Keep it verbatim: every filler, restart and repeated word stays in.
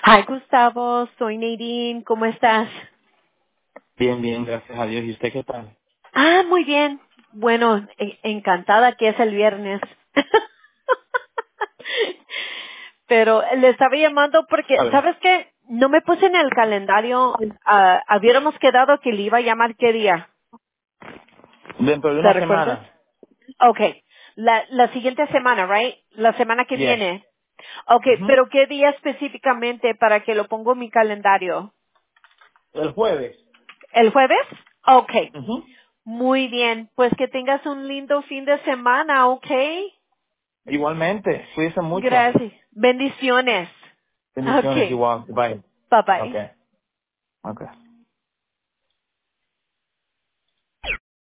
Hi, Gustavo. Soy Nadine. ¿Cómo estás? Bien, bien, gracias a Dios. ¿Y usted qué tal? Ah, muy bien. Bueno, e- encantada que es el viernes. Pero le estaba llamando porque, A ver, ¿sabes qué? No me puse en el calendario. ah, Habíamos quedado que le iba a llamar qué día. dentro de ¿Te una recuerdas? semana. Okay. La, la siguiente semana, right? La semana que Yes. viene. Okay, Ujú. pero ¿qué día específicamente para que lo pongo en mi calendario? El jueves. ¿El jueves? Okay. Ujú. Muy bien, pues que tengas un lindo fin de semana, ¿ok? Igualmente, cuídense mucho. Gracias. Bendiciones. Bendiciones Ok. igual. Bye. Bye bye. Okay. Okay.